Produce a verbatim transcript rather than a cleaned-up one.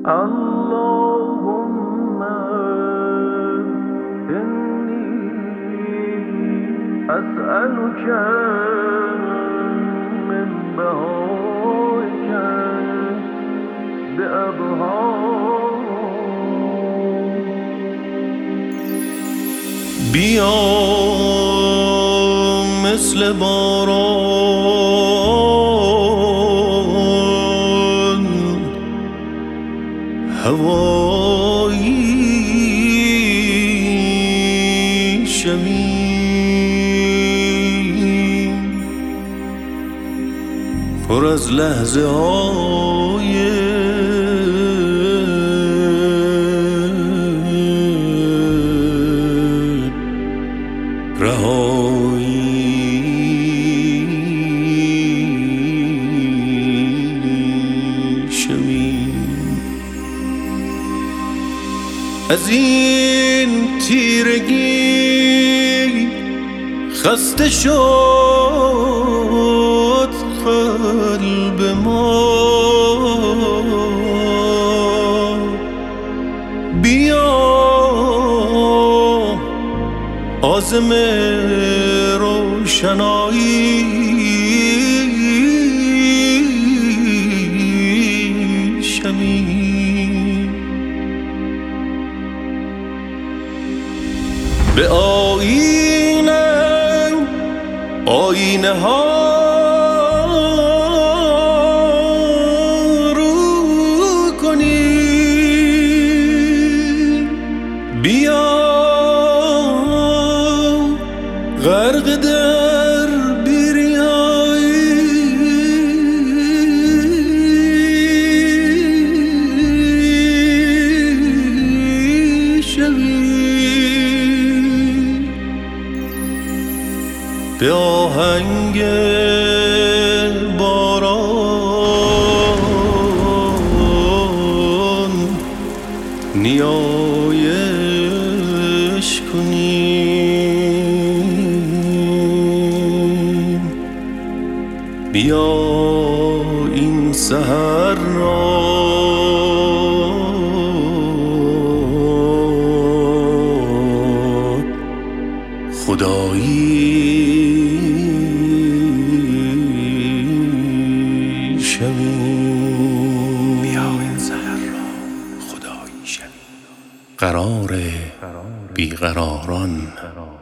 اللهم إني أسألك من بهائك بأبهار بیا مثل باران هوایی شویم پر از لحظه های از این تیرگی خسته شد قلب ما، بیا عازم روشنایی شویم. به آینه آینه ها رو کنیم، بیا غرق در بیریایی شویم. به آهنگ باران نیایش کنیم، بیا این سحر را خدایی شویم، بیا این سحر را خدایی شویم. قرار بیقراران